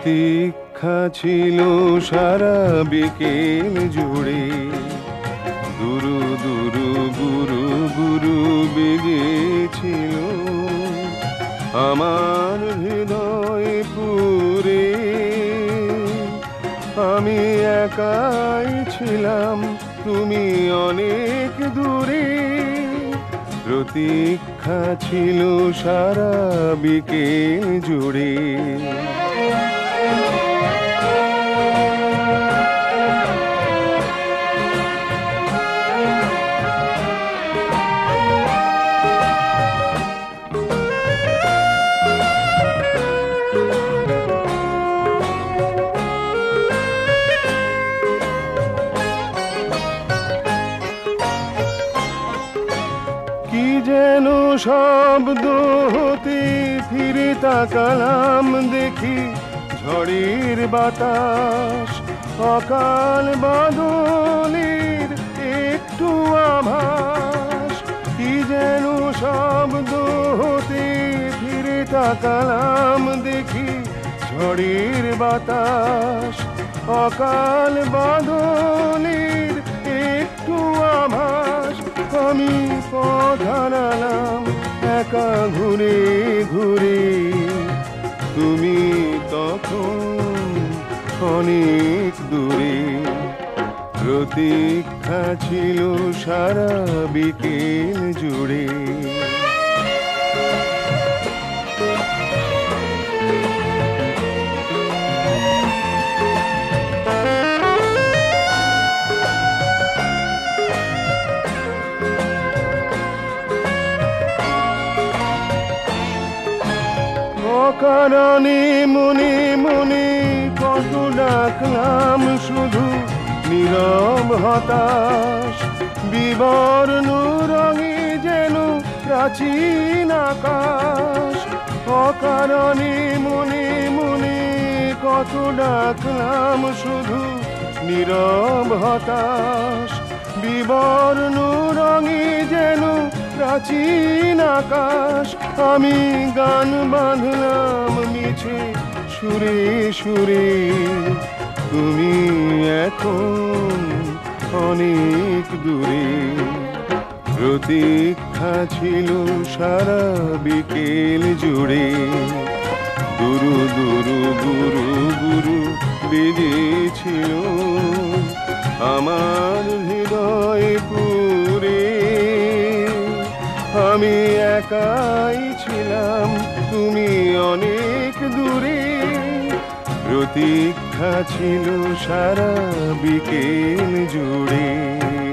প্রতীক্ষা ছিল সারা বিকেল জুড়ে, দুরু দুরু গুরু গুরু বেজেছিল আমার হৃদয় পুরে। আমি একাই ছিলাম, তুমি অনেক দূরে। প্রতীক্ষা ছিল সারা বিকেল জুড়ে। কি যেন শব্দ হতে ফিরে তাকালাম, দেখি ঝড়ের বাতাস, অকাল বাদলের একটু আভাস। কি যেন শব্দ হতে ফিরে তাকালাম, দেখি ঝড়ের বাতাস, অকাল বাদলের একটু আভাস। আমি পথ হারালাম একা ঘুরে ঘুরে, তুমি তখন অনেক দূরে। প্রতীক্ষা ছিল সারা বিকেল জুড়ে। অকারণে মনে মনে কত ডাকলাম, শুধু নীরব হতাশ। বিবর্ণ রঙে যেন প্রাচীন আকাশ। অকারণে মনে মনে কত ডাকলাম, শুধু নীরব হতাশ। বিবর্ণ রঙে যেন প্রাচীন আকাশ। আমি গান বাঁধলাম মিছে সুরে সুরে, তুমি এখন অনেক দূরে। প্রতীক্ষা ছিল সারা বিকেল জুড়ে, দুরু দুরু গুরু গুরু বেজেছিল আমার হৃদয় পুরে। আমি একাই ছিলাম, তুমি অনেক দূরে। প্রতীক্ষা ছিল সারা বিকেল জুড়ে।